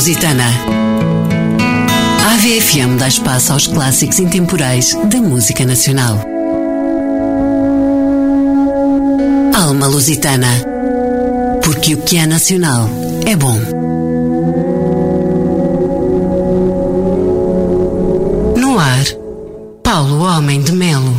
Lusitana. A AVFM dá espaço aos clássicos intemporais da música nacional. Alma Lusitana. Porque o que é nacional é bom. No ar, Paulo Homem de Melo.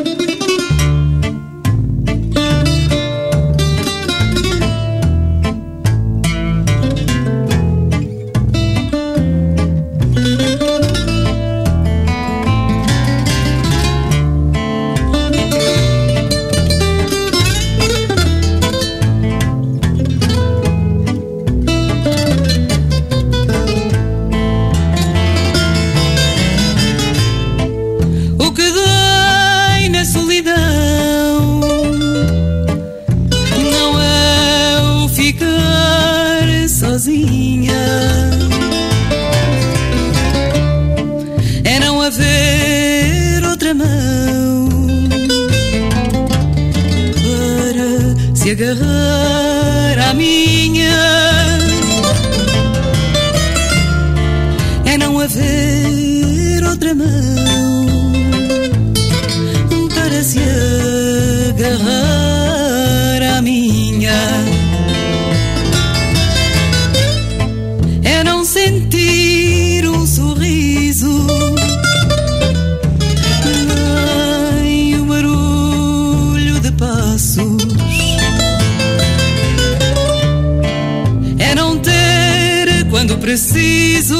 Preciso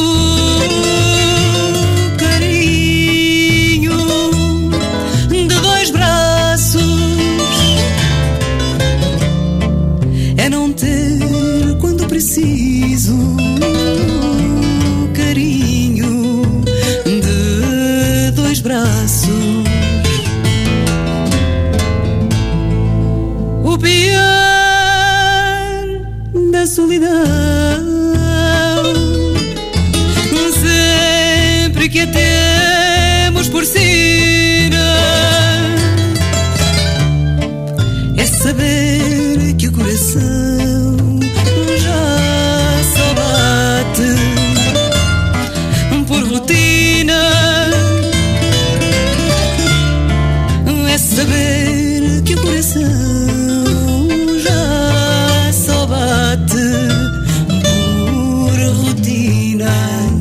carinho de dois braços, é não ter quando preciso carinho de dois braços. O pior da solidão que temos por cima é saber que o coração já só bate por rotina, é saber que o coração já só bate por rotina.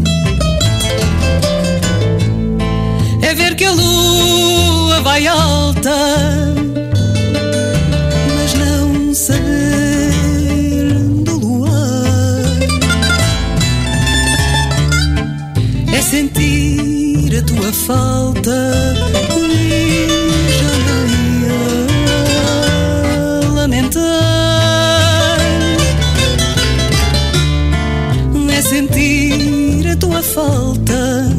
É ver que a lua vai alta, mas não saber do luar. É sentir a tua falta e já nem a lamentar. É sentir a tua falta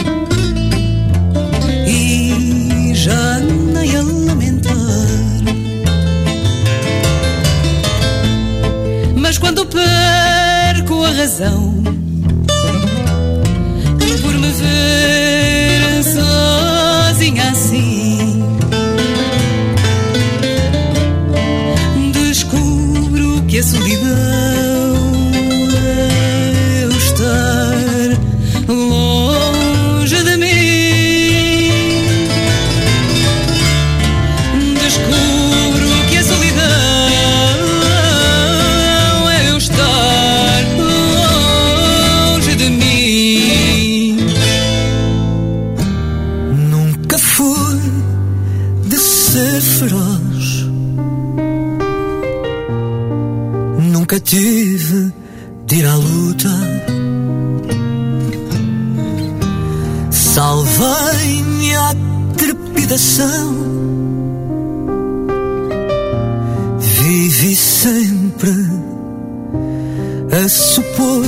já nem a lamentar. Mas quando perco a razão por me ver sozinha assim, descubro que a solidão é eu estar longe de mim. Nunca tive de ir à luta, salvei-me à trepidação, vivi sempre a supor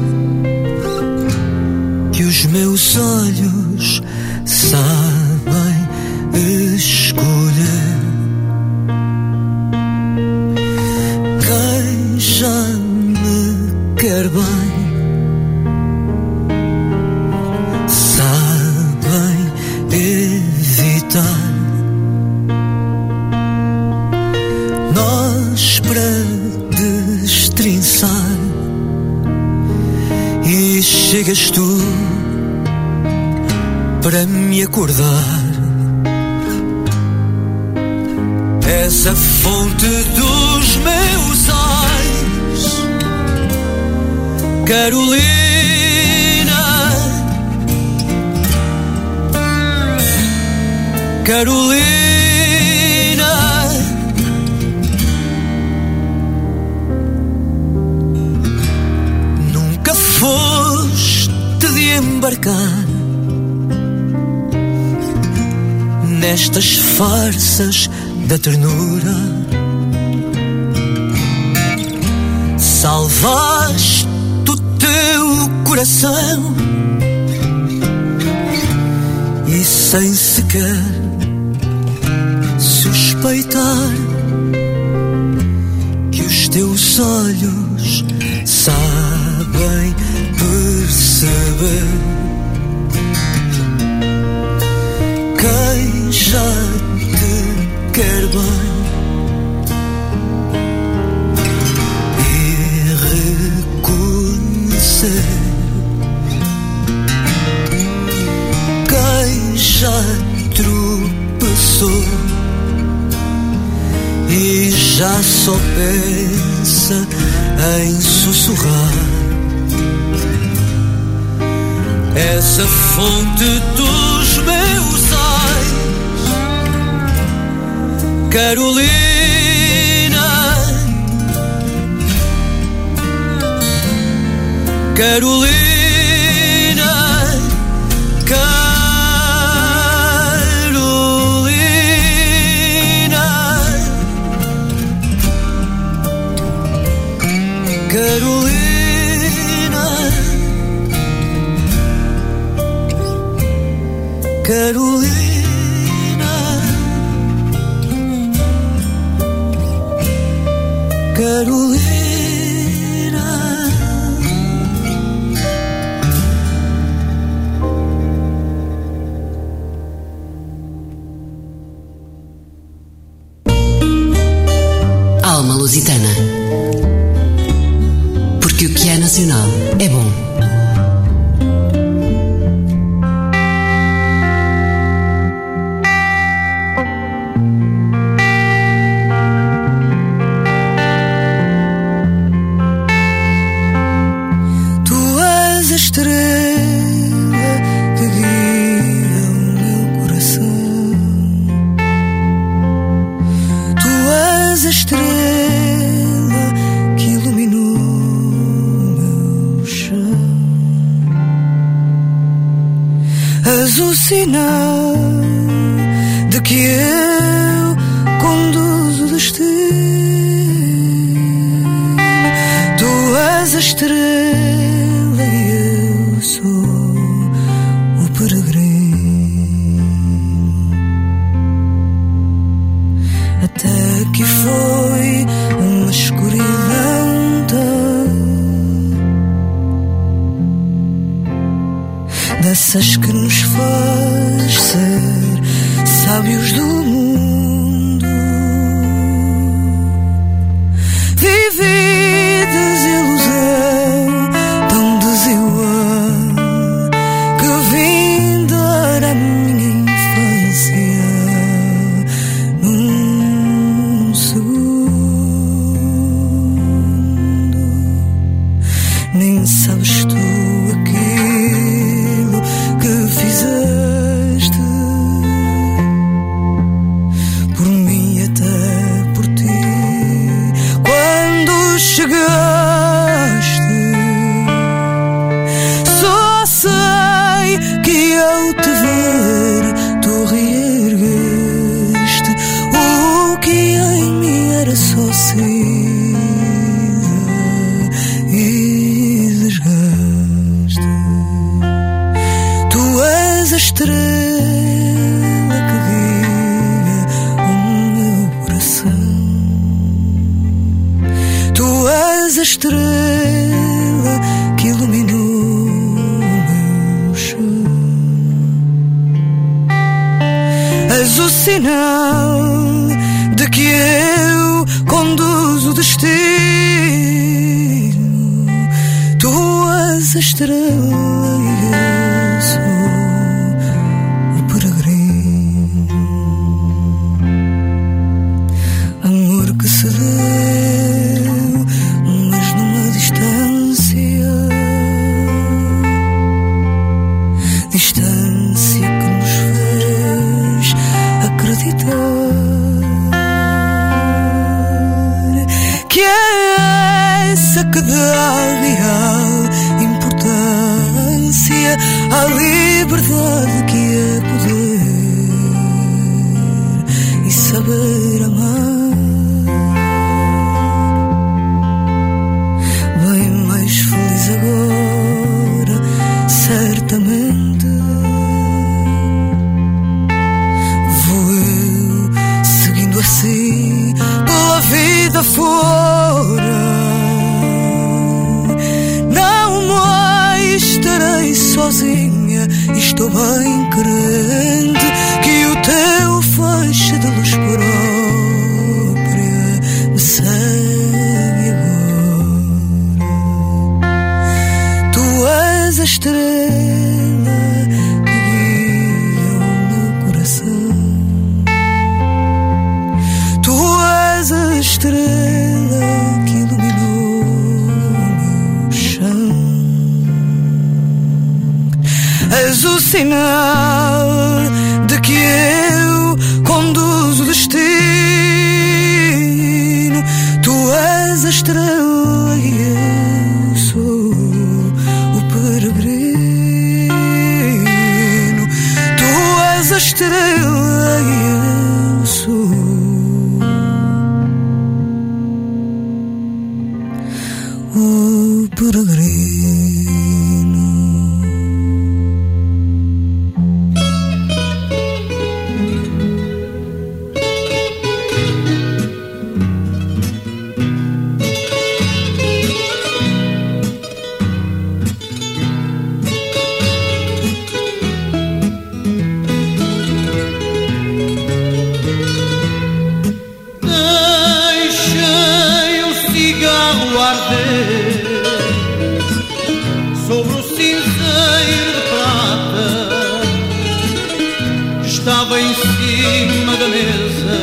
que os meus olhos sabem escolher. Quem já me quer bem sabem evitar. Nós para destrinçar chegas tu para me acordar. És a fonte dos meus ais, Carolina. Carolina, nunca foste de embarcar nestas farsas da ternura. Salvaste o teu coração e sem sequer suspeitar que os teus olhos sabem perceber quem já te quer bem e reconhecer quem já tropeçou e já só pensa em sussurrar. És a fonte dos meus ais, Carolina. Carolina, Carolina, Carolina, Alma Lusitana. Porque o que é nacional é bom. Sinal de que eu conduzo o destino. Tu és a estrela e eu sou o peregrino. Até que foi uma escuridão dessas que nos faz ser sábios do mundo. Vivi desilusão tão desigual que vim dar a minha infância num segundo. Nem sabes tu fizeste por mim, até por ti, quando chegaste. Só sei que ao te ver tu reergueste o que em mim era só cinza e desgaste. A estrela que guia o meu coração. Tu és a estrela que iluminou o meu chão. És o sinal de que eu conduzo o destino. Tu és a estrela e eu sou o peregrino. Amor que se deu, mas numa distância, distância que nos fez acreditar que é essa que dá real importância à liberdade que é poder e saber amar. Bem mais feliz agora, certamente. Vou eu seguindo assim pela vida fora. Não mais estarei sozinha e estou bem crente que o teu feixe de luz própria me segue agora. Tu és a estrela que guia o meu coração. Tu és a estrela que iluminou o meu chão. És o sinal de que eu conduzo o destino. Tu és a estrela e eu sou o peregrino. Tu és a estrela e eu sou o peregrino. Deixei o cigarro arder sobre o cinzeiro de prata que estava em cima da mesa.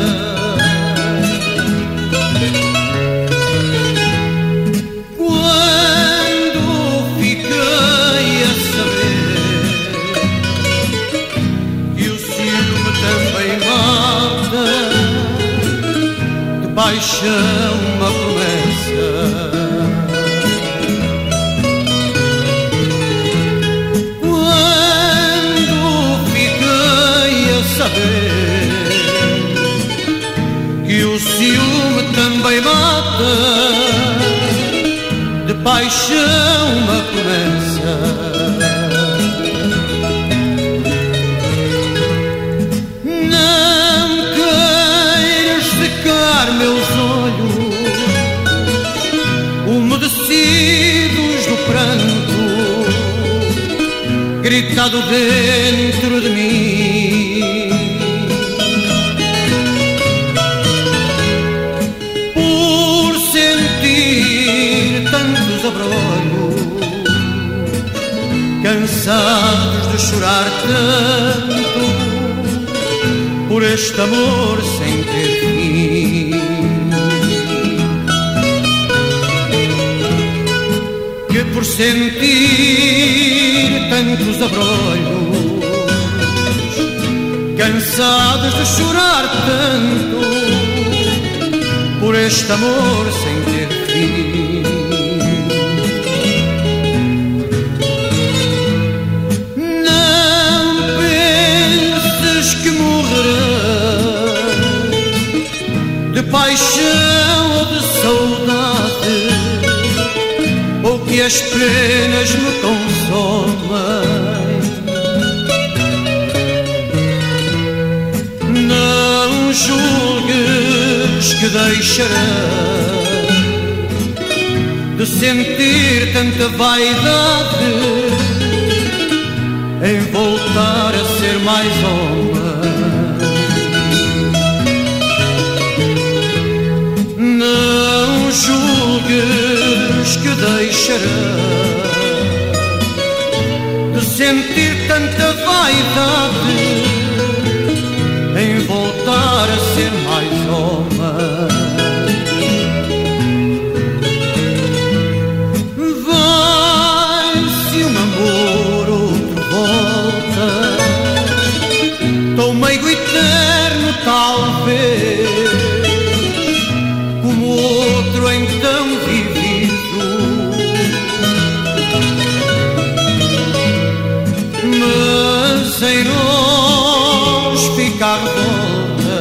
Quando fiquei a saber que o ciúme também mata, de paixão uma promessa. Quando fiquei a saber que o ciúme também mata, de paixão uma promessa. Não queiras secar meus olhos umedecidos do pranto gritado dentro de mim. Por sentir tantos abrolhos, cansados de chorar tanto por este amor sem ter fim. Que por sentir tantos abrolhos, cansados de chorar tanto por este amor sem ter fim. Não penses que morrerei de paixão ou de saudade, ou que as penas me consomem. Não julgues que deixarei de sentir tanta vaidade em voltar a ser mais homem. Não julgues que deixarei sentir tanta vaidade em voltar a ser mais homem. Vai-se um amor, outro volta, tão meigo eterno talvez, como outro então vivido. Mas em nós fica a revolta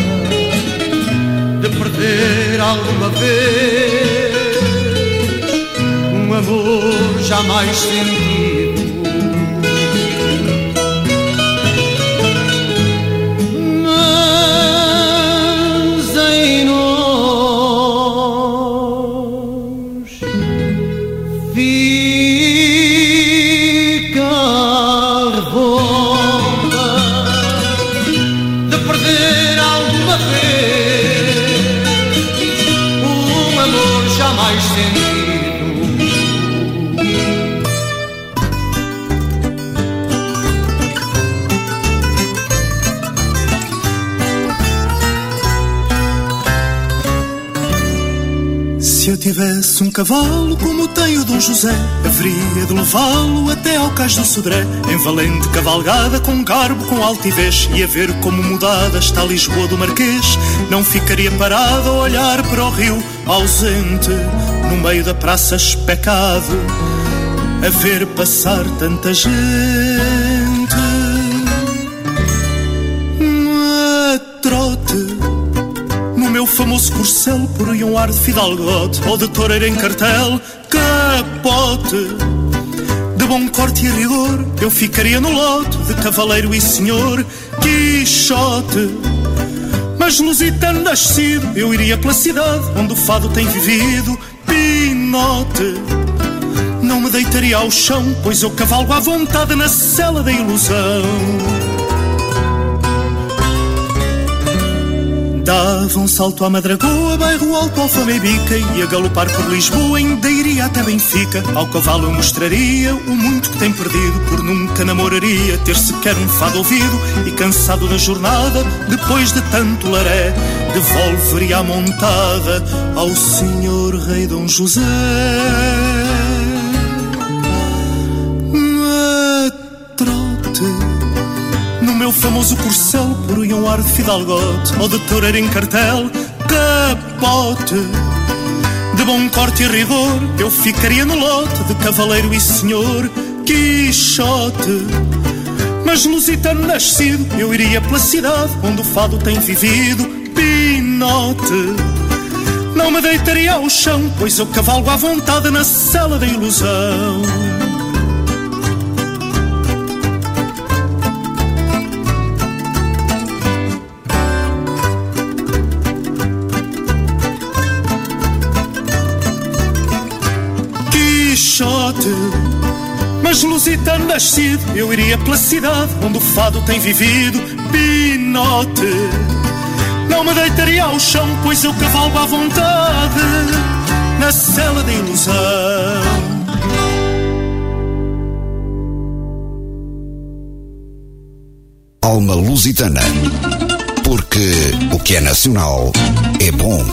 de perder alguma vez um amor jamais sentido. Mas em nós fica a revolta de perder alguma vez um amor jamais sentido. Se eu tivesse um cavalo como tem o Dom José, haveria de levá-lo até ao cais do Sodré, em valente cavalgada, com garbo, com altivez, e a ver como mudada está Lisboa do Marquês. Não ficaria parado a olhar para o rio, ausente, no meio da praça especado, a ver passar tanta gente. A trote, no meu famoso corcel, poria um ar de fidalgote, ou de toureiro em cartel, capote, de bom corte e rigor, eu ficaria no lote de cavaleiro e senhor Quixote. Mas lusitano nascido, eu iria pela cidade onde o fado tem vivido, Pinote. Não me deitaria ao chão, pois eu cavalgo à vontade na cela da ilusão. Dava um salto à Madragoa, bairro alto, Alfama e Bica, e a galopar por Lisboa ainda iria até Benfica. Ao cavalo eu mostraria o muito que tem perdido, por nunca namoraria ter sequer um fado ouvido. E cansado da jornada, depois de tanto laré, devolveria a montada ao senhor rei Dom José. A trote, no meu famoso corcel, poria um ar de fidalgote, ou de toureiro em cartel, capote, de bom corte e rigor, eu ficaria no lote de cavaleiro e senhor Quixote. Mas lusitano nascido, eu iria pela cidade onde o fado tem vivido, Pinote. Não me deitaria ao chão, pois eu cavalgo à vontade na cela da ilusão. Mas lusitano nascido, eu iria pela cidade onde o fado tem vivido, Pinote. Não me deitaria ao chão, pois eu cavalgo à vontade na cela da ilusão. Alma lusitana, porque o que é nacional é bom.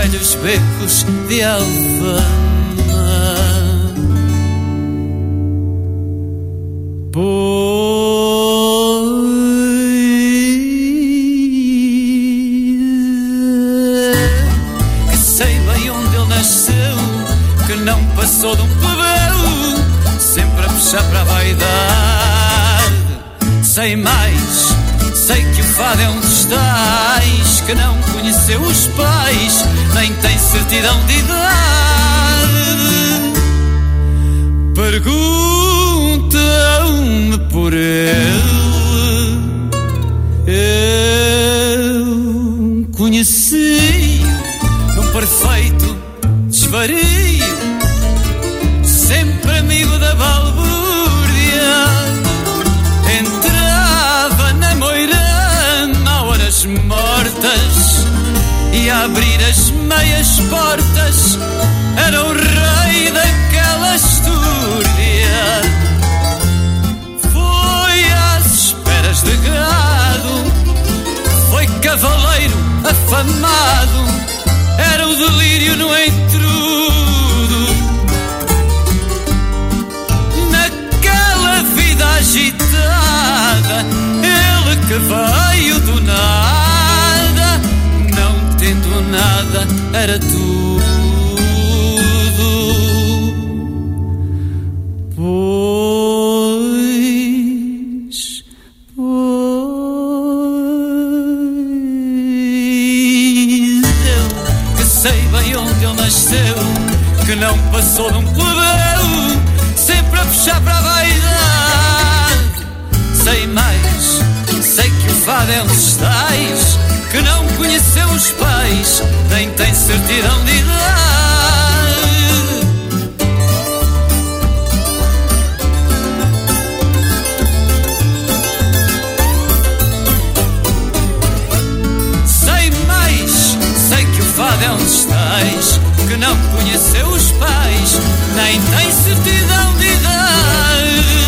velhos becos de Alfama. Que sei bem onde ele nasceu, que não passou de um plebeu, sempre a puxar para a vaidade. Sei mais, sei que o fado é um dos tais que não conheceu os pais, nem tem certidão de idade. Perguntam-me por ele, eu conheci num perfeito desvario, sempre amigo da balbúrdia. Entrava na moirama a horas mortas e a abrir as meias portas era o rei daquela estúrdia. Foi às esperas de gado, foi cavaleiro afamado, era o delírio no entrudo. Naquela vida agitada, ele que veio do nada, não tendo nada, era tudo. Que não passou de um plebeu, sempre a puxar para a vaidade. Sei mais, sei que o fado é um dos tais que não conheceu os pais, nem tem certidão de idade. Sei mais, sei que o fado é um dos tais que não conheceu os pais, nem tem certidão de idade.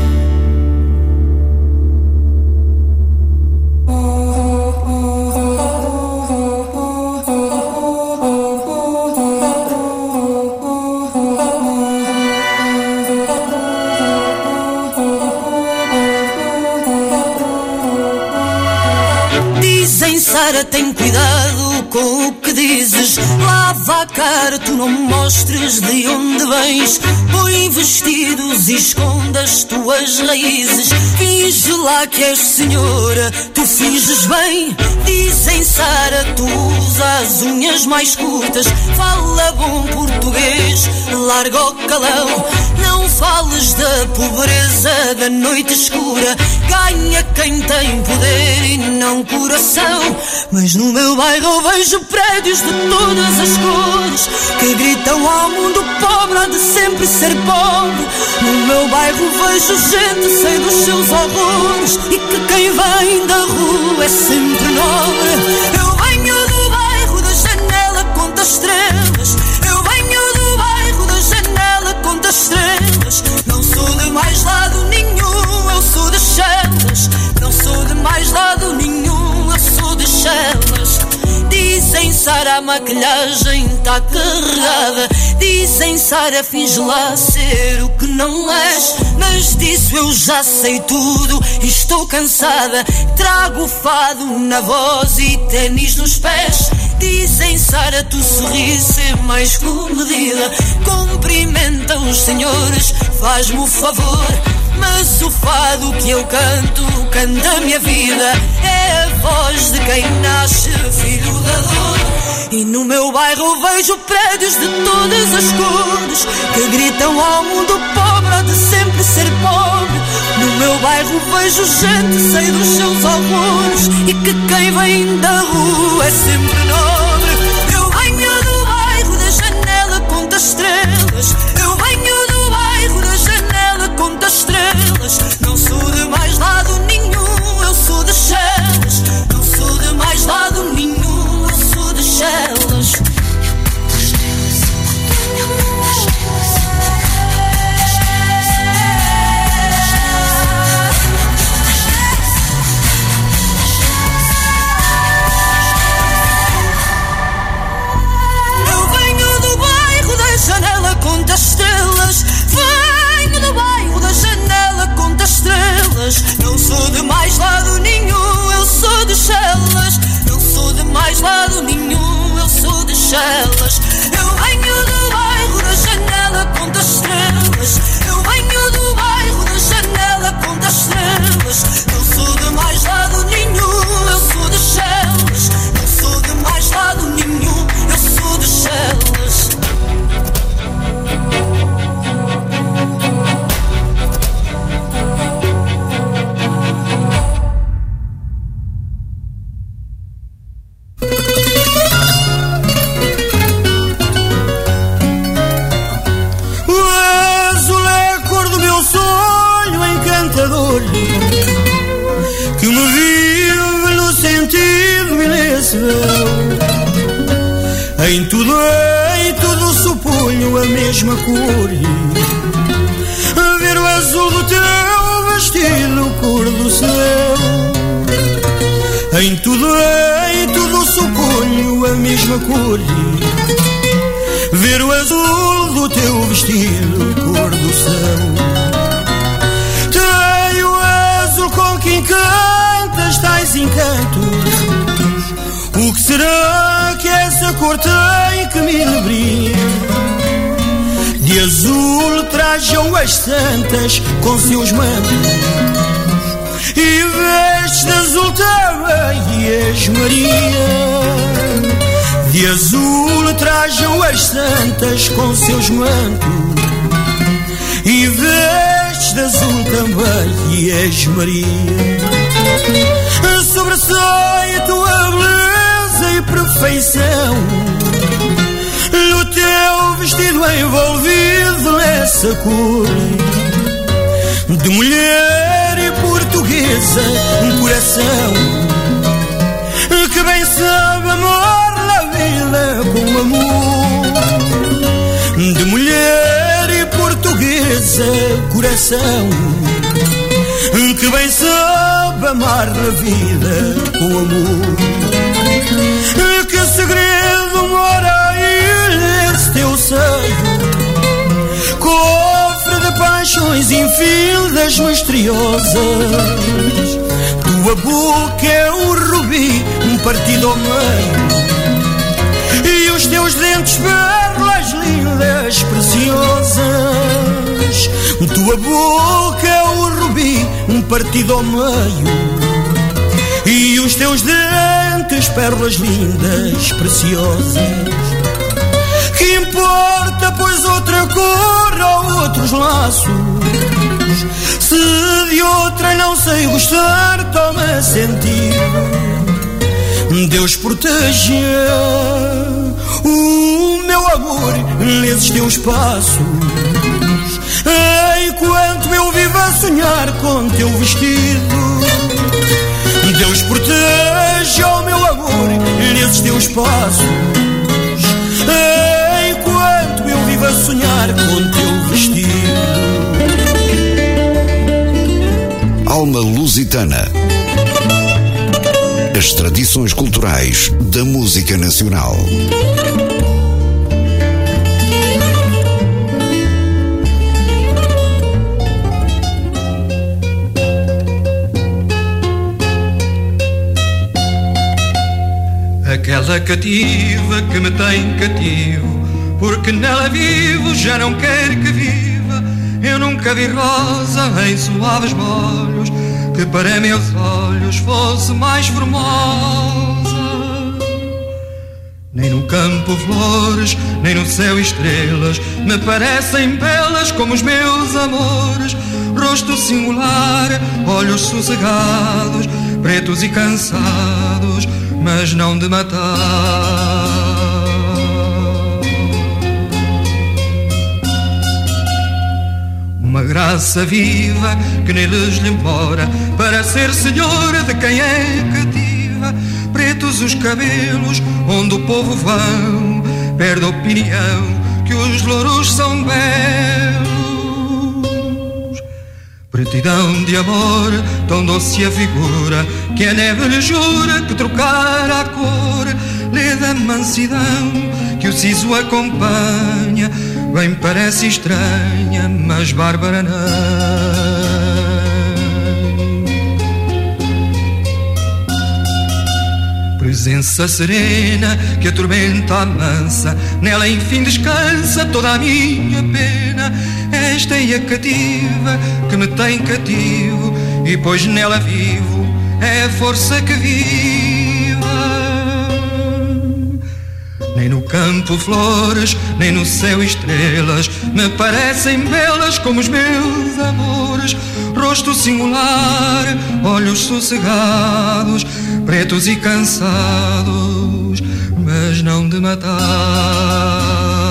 Dizem, Sara, tem cuidado com o que dizes. Lava a cara, tu não mostres de onde vens. Põe vestidos e esconde as tuas raízes. Finge lá que és senhora, tu finges bem. Dizem, Sara, tu usas as unhas mais curtas. Fala bom português, larga o calão. Não fales da pobreza da noite escura. Ganha quem tem poder e não coração. Mas no meu bairro eu vejo prédios de todas as cores que gritam ao mundo pobre há de sempre ser pobre. No meu bairro vejo gente sem dos seus horrores e que quem vem da rua é sempre nobre. Eu venho do bairro da janela, conta estrelas. Eu venho do bairro da janela, conta estrelas. Não sou de mais lado nenhum, eu sou de Chelas. Não sou de mais lado nenhum, eu sou de Chelas. Dizem, Sara, a maquilhagem tá carregada. Dizem, Sara, finge lá ser o que não és. Mas disso eu já sei tudo e estou cansada. Trago o fado na voz e ténis nos pés. Dizem, Sara, tu sorris é mais comedida. Cumprimenta os senhores, faz-me o favor. Mas o fado que eu canto, canta a minha vida. É a voz de quem nasce filho da dor. E no meu bairro vejo prédios de todas as cores que gritam ao mundo pobre há de sempre ser pobre. No meu bairro vejo gente sem dos seus horrores e que quem vem da rua é sempre nobre. Eu venho do bairro da janela, conta estrelas. Eu venho do bairro da janela, conta estrelas. Não sou de mais lado nenhum, eu sou de Chelas. Não sou de mais lado nenhum, eu sou de Chelas. Chelas. Não sou de mais lado nenhum, eu sou de Chelas. Não sou de mais lado nenhum, eu sou de Chelas. Eu venho do bairro da janela, conta estrelas. Eu venho do bairro da janela, conta estrelas. Não sou de mais lado nenhum, eu sou de Chelas. Não sou de mais lado nenhum, eu sou de Chelas. Que me vive no sentido e nesse véu. Em tudo suponho a mesma cor. A ver o azul do teu vestido, cor do céu. Em tudo suponho a mesma cor. Ver o azul do teu vestido, cor do céu. Com que encantas tais encantos. O que será que essa cor tem que me inebria? De azul trajam as santas com seus mantos, e vestes de azul também és Maria. De azul trajam as santas com seus mantos, e vestes de azul também e és Maria. Sobressai a tua beleza e perfeição no teu vestido envolvido nessa cor de mulher e portuguesa, um coração que bem sabe amor na vida com amor. De mulher e portuguesa, coração que bem sabe amar na vida com amor. Que segredo mora aí nesse teu seio, cofre de paixões infindas misteriosas. Tua boca é um rubi, um partido ao meio, e os teus dentes pérolas lindas, preciosas. Tua boca é um rubi, um partido ao meio, e os teus dentes pérolas lindas, preciosas. Que importa, pois, outra cor ou outros laços, se de outra não sei gostar, toma sentido. Deus proteja o meu amor nesses teus passos. Enquanto eu vivo a sonhar com teu vestido, Deus proteja o meu amor nesses teus passos. Enquanto eu vivo a sonhar com teu vestido. Alma Lusitana. As tradições culturais da música nacional. Aquela cativa que me tem cativo, porque nela vivo, já não quer que viva. Eu nunca vi rosa em suaves molhos que para meus olhos fosse mais formosa. Nem no campo flores, nem no céu estrelas me parecem belas como os meus amores. Rosto singular, olhos sossegados, pretos e cansados, mas não de matar. Uma graça viva que neles lhe embora, para ser senhora de quem é cativa. Pretos os cabelos onde o povo vão, perde a opinião que os louros são belos. Pretidão de amor, tão doce a figura, que a neve lhe jura que trocar a cor lhe dá mansidão, que o siso acompanha. Bem parece estranha, mas bárbara não. presença serena que a tormenta amansa, nela enfim descansa toda a minha pena. Esta é a cativa que me tem cativo, e pois nela vivo é a força que viva. Nem no campo flores, nem no céu estrelas me parecem belas como os meus amores. Rosto singular, olhos sossegados, pretos e cansados, mas não de matar.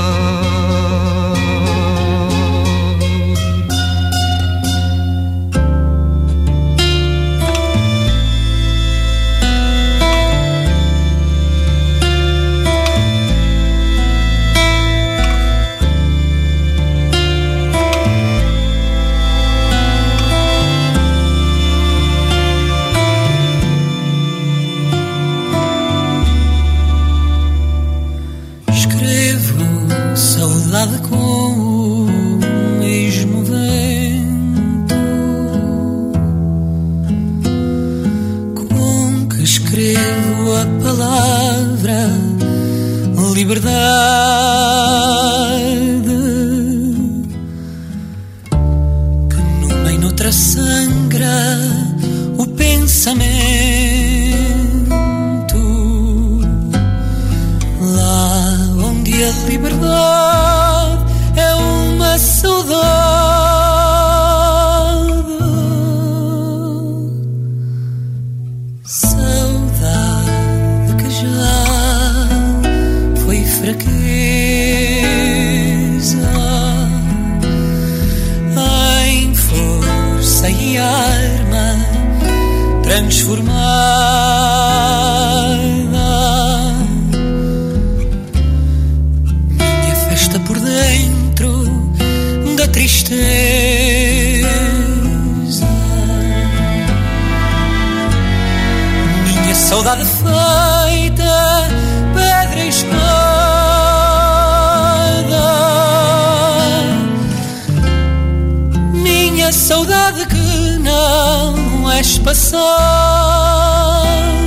Com o mesmo vento com que escrevo a palavra liberdade, que numa e noutra sangra o pensamento, lá onde a liberdade é uma saudade, saudade que já foi fraqueza em força e arma transformada. Minha festa por dentro da tristeza, minha saudade feita pedra e espada, minha saudade que não és passado,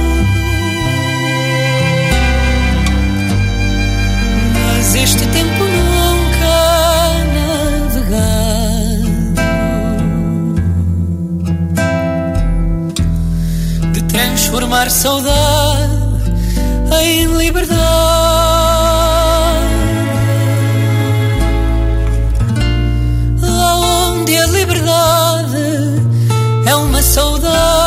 mas este tempo transformar saudade em liberdade, onde a liberdade é uma saudade.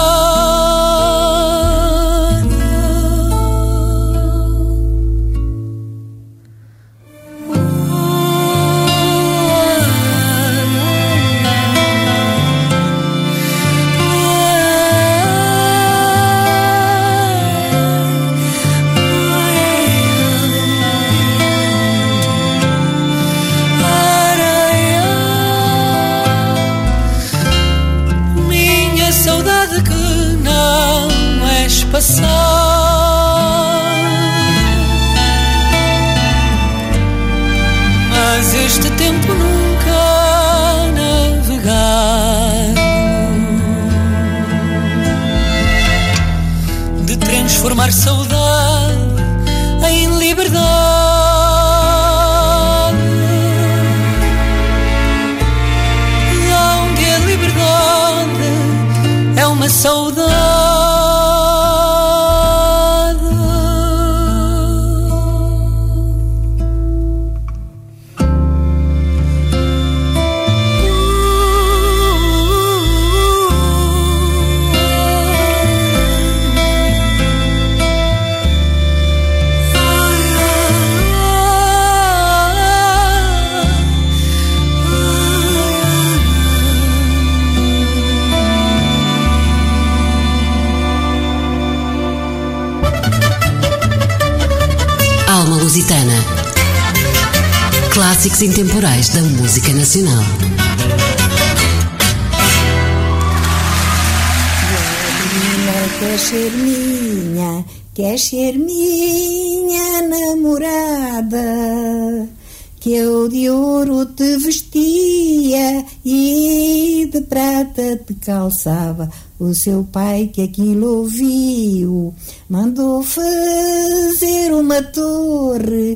Mas este tempo nunca navegado de transformar saudade em liberdade, onde a liberdade é uma saudade. Alma Lusitana. Clássicos intemporais da música nacional. Quer ser quer ser minha namorada, que eu de ouro te vestia e de prata te calçava. O seu pai, que aquilo ouviu, mandou fazer uma torre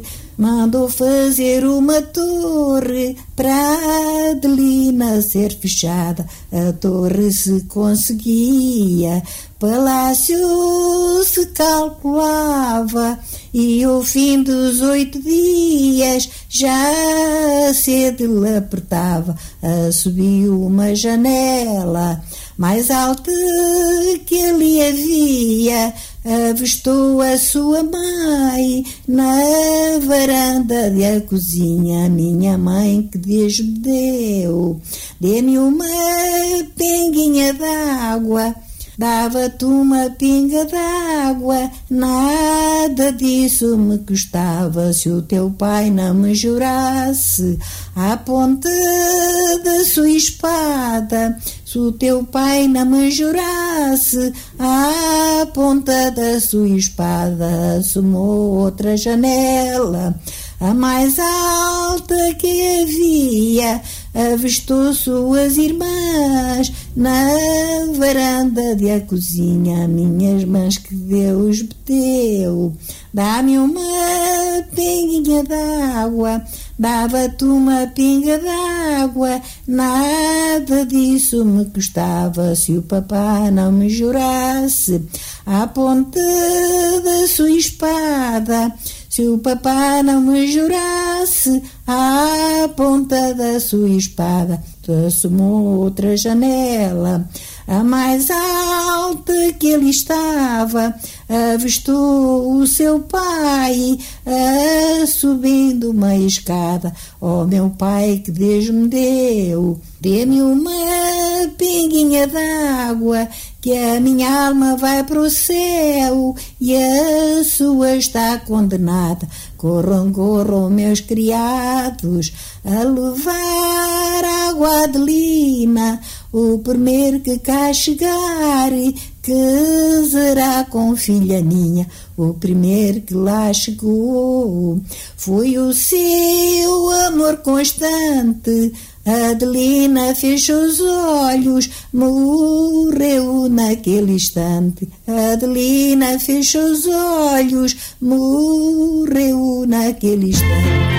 para Adelina ser fechada. A torre se conseguia, palácio se calculava, e ao fim dos 8 dias já a sede lhe apertava. Subiu uma janela mais alta que ali havia, avistou a sua mãe na varanda da cozinha. Minha mãe, que Deus me deu, dê-me uma pinguinha d'água. Dava-te uma pinga d'água, nada disso me custava, se o teu pai não me jurasse à ponta da sua espada. Se o teu pai não me jurasse à ponta da sua espada. Assomou outra janela, a mais alta que havia, avistou suas irmãs na varanda da cozinha. Minhas mãos, que Deus me deu, dá-me uma pinguinha d'água. Dava-te uma pinga d'água, nada disso me custava, se o papá não me jurasse à ponta da sua espada. Se o papá não me jurasse à ponta da sua espada. Assomou outra janela, a mais alta que ele estava, avistou o seu pai subindo uma escada. Oh, meu pai, que Deus me deu, dê-me uma pinguinha d'água, que a minha alma vai para o céu e a sua está condenada. Corram, corram, meus criados, a levar água a Adelina. O primeiro que cá chegar, que será com filha minha. O primeiro que lá chegou foi o seu amor constante. Adelina fechou os olhos, morreu naquele instante. Adelina fechou os olhos, morreu naquele instante.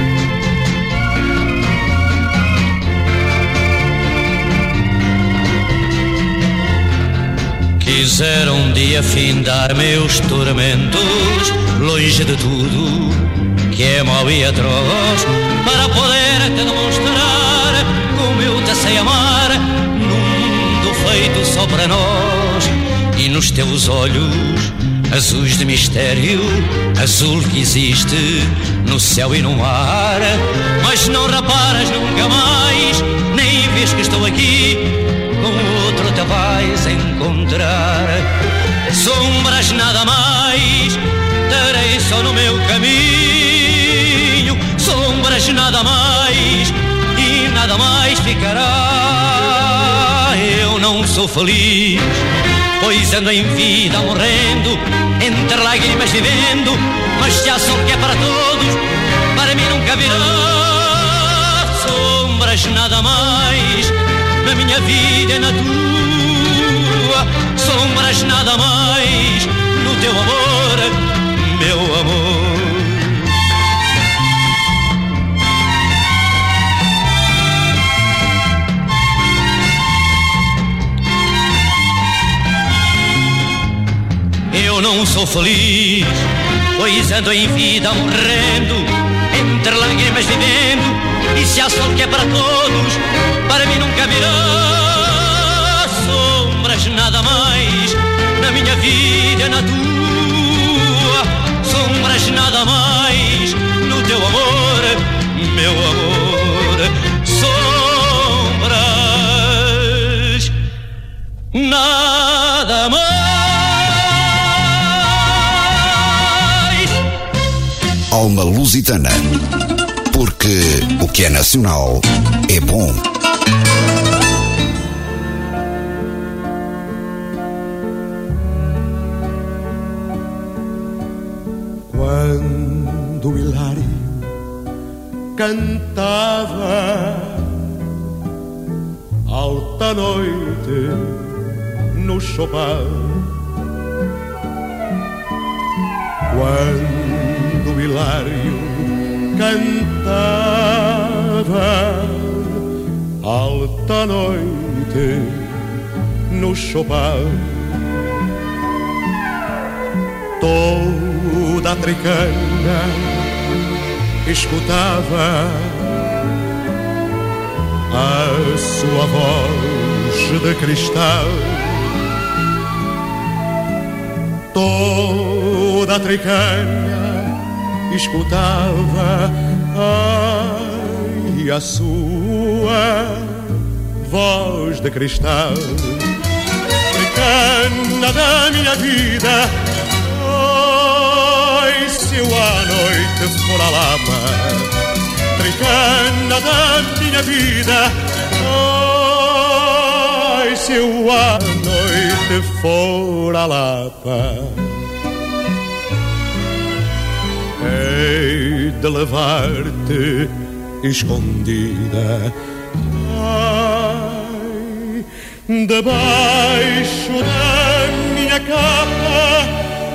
Quisera um dia findar meus tormentos, longe de tudo que é mau e atroz, para poder te demonstrar como eu te sei amar, num mundo feito só para nós. E nos teus olhos azuis de mistério, azul que existe no céu e no mar, mas não reparas nunca mais, nem vês que estou aqui, com outro te vais encontrar. Sombras nada mais terei só no meu caminho, sombras nada mais e nada mais ficará. Eu não sou feliz, pois ando em vida morrendo, entre lágrimas vivendo, mas já sou que é para todos, para mim nunca virá. Sombras nada mais na minha vida e na tua, sombras nada mais no teu amor, meu amor. Eu não sou feliz, pois ando em vida morrendo, entre lágrimas vivendo, e se há sol que é para todos, para mim nunca virá. Sombras nada mais na minha vida, na tua, sombras nada mais no teu amor, meu amor. Sombras nada mais. Alma Lusitana, porque o que é nacional é bom. Quando o hilário cantava alta noite no chopar. Quando o Hilário cantava alta noite no chopar, toda a tricana escutava a sua voz de cristal. Toda a tricana escutava a sua voz de cristal. Tricana da minha vida, ai, se eu à noite for a Lapa. Tricana da minha vida, ai, se eu à noite for a Lapa. Hei de levar-te escondida, ai, debaixo da minha capa.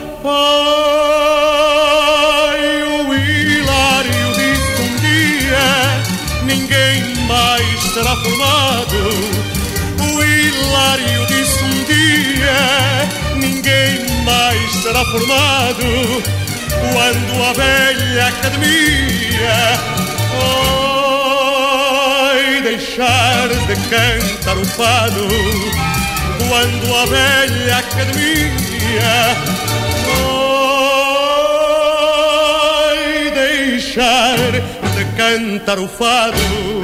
Ai, o Hilário disse um dia: ninguém mais será formado. O Hilário disse um dia: ninguém mais será formado. Quando a velha academia, oi, deixar de cantar o fado. Quando a velha academia, oi, deixar de cantar o fado.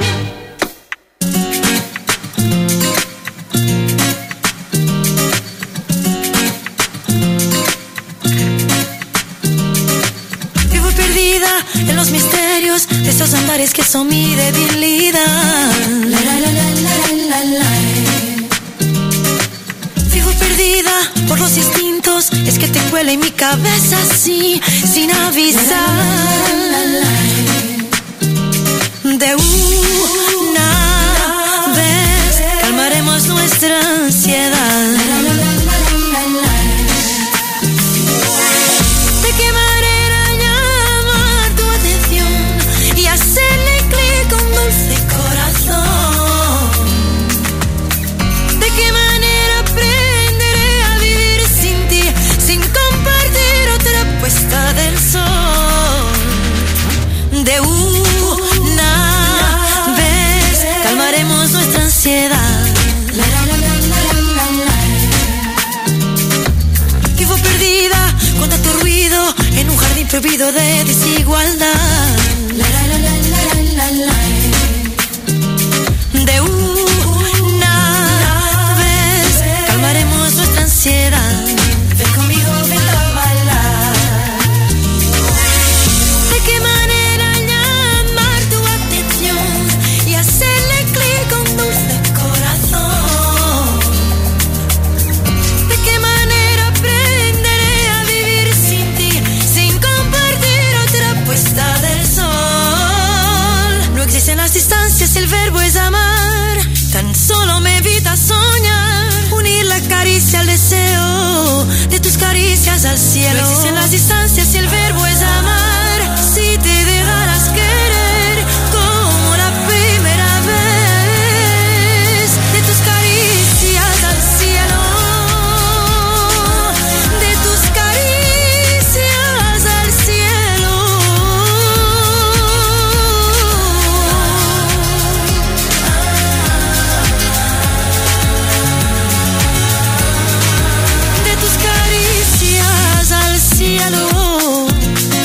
En los misterios de esos andares que son mi debilidad. La, la, la, la, la, la, la. Vivo perdida por los instintos, es que te cuela en mi cabeza así, sin avisar. La, la, la, la. De una vez calmaremos nuestra ansiedad. La, la, la, la, la, la. ¿De qué manera llamar tu atención y hacerle clic con dulce corazón? ¿De qué manera aprenderé a vivir sin ti, sin compartir otra puesta del sol? De una vez calmaremos nuestra ansiedad. La, la, la, la, la, la, la. Vivo perdida con tanto ruido en un jardín prohibido de desigualdad. La, la, la, la, la, la, la. De una vez calmaremos nuestra ansiedad. Ven conmigo, ven a bailar. ¿De qué manera llamar tu atención y hacerle clic con dulce corazón? ¿De qué manera aprenderé a vivir sin ti, sin compartir otra puesta del sol? No existen las distancias, el verbo es amar. Tan solo me evita soñar, unir la caricia al deseo, de tus caricias al cielo. No existen las distancias, el verbo es amar. Si te dejaras querer como la primera vez, de tus caricias al cielo, de tus caricias al cielo. De tus caricias al cielo.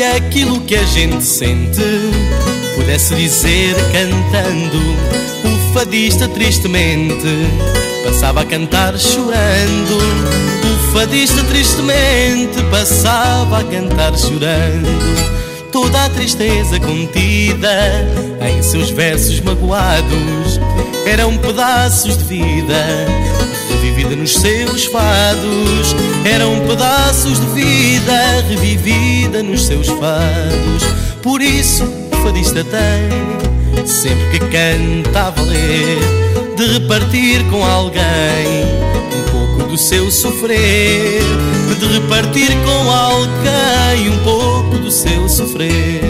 Se aquilo que a gente sente pudesse dizer cantando, o fadista tristemente passava a cantar chorando. O fadista tristemente passava a cantar chorando. Toda a tristeza contida em seus versos magoados eram pedaços de vida revivida nos seus fados. Eram pedaços de vida revivida nos seus fados. Por isso o fadista tem sempre que canta a valer de repartir com alguém um pouco do seu sofrer, de repartir com alguém um pouco do seu sofrer.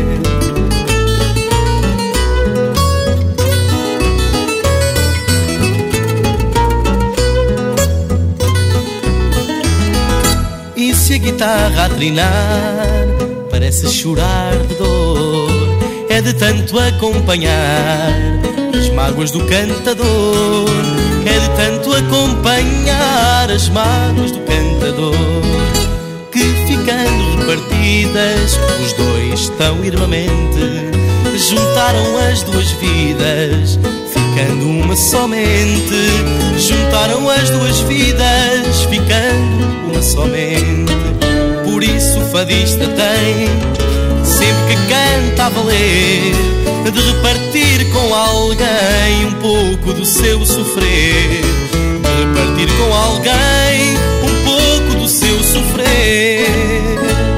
E se a guitarra a trinar parece chorar de dor, é de tanto acompanhar as mágoas do cantador. É de tanto acompanhar as mágoas do cantador que, ficando repartidas, os dois tão irmamente juntaram as duas vidas, ficando uma somente. Juntaram as duas vidas, ficando uma somente. Por isso o fadista tem sempre que canta a valer de repartir com alguém um pouco do seu sofrer, de repartir com alguém um pouco do seu sofrer.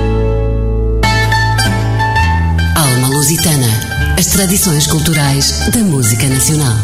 Alma Lusitana, as tradições culturais da música nacional.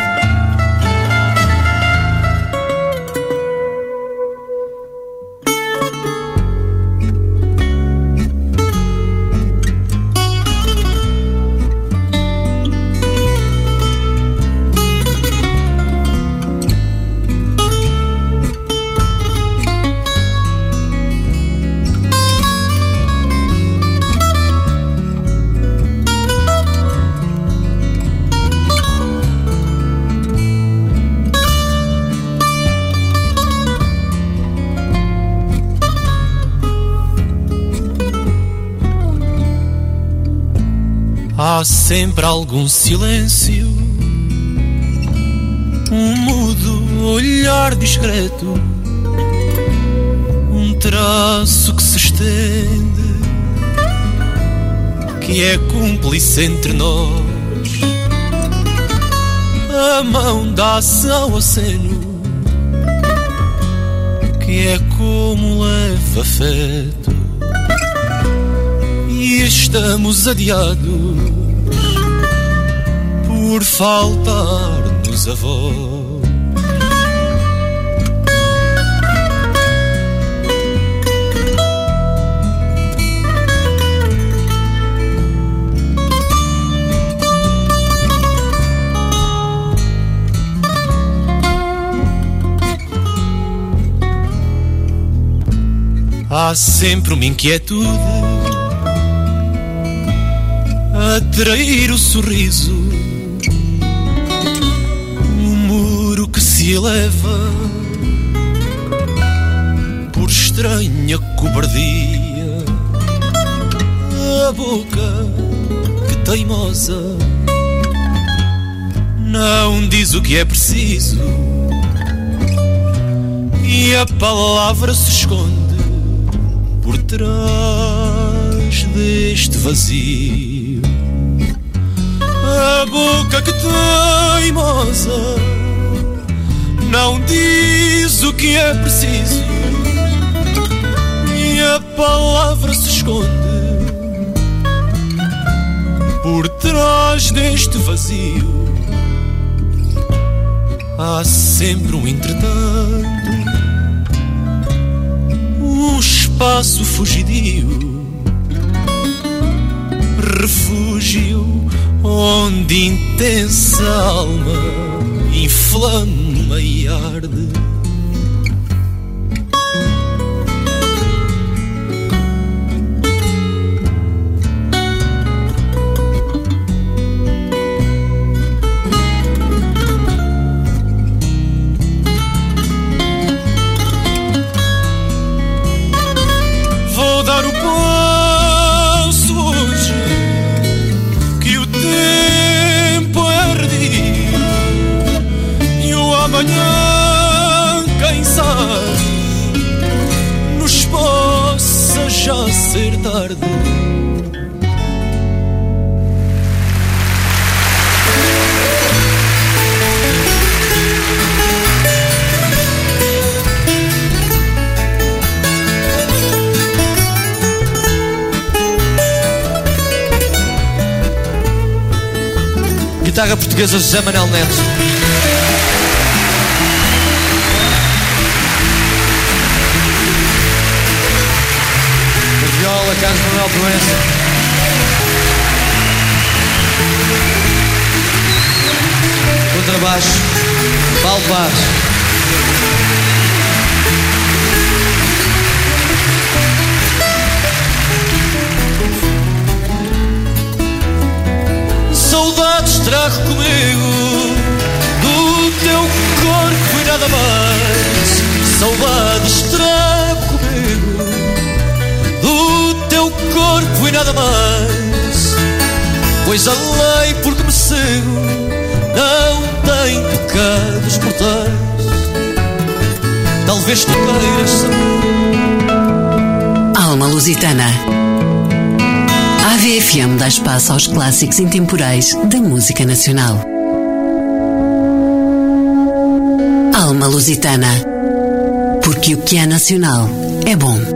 Há sempre algum silêncio, um mudo olhar discreto, um traço que se estende, que é cúmplice entre nós. A mão dá-se ao aceno, que é como leve afeto. E estamos adiados por faltar-nos a voz. Há sempre uma inquietude a trair o sorriso, um muro que se eleva por estranha cobardia, a boca que teimosa não diz o que é preciso e a palavra se esconde por trás deste vazio. A boca que teimosa não diz o que é preciso e a palavra se esconde por trás deste vazio. Há sempre um entretanto, um espaço fugidio, refúgio onde intensa alma inflama e arde. Vou dar o passo tarde. Guitarra portuguesa José Manuel Neto. A viola Carlos Manuel Proença. Contrabaixo Paulo Barros. Saudades trago comigo do teu corpo e nada mais. Saudades trago comigo do teu corpo e nada mais. Pois a lei por que me sigo não tem pecados mortais. Talvez tu queiras saber. Alma Lusitana. A AVFM dá espaço aos clássicos intemporais da música nacional. Alma Lusitana. Porque o que é nacional é bom.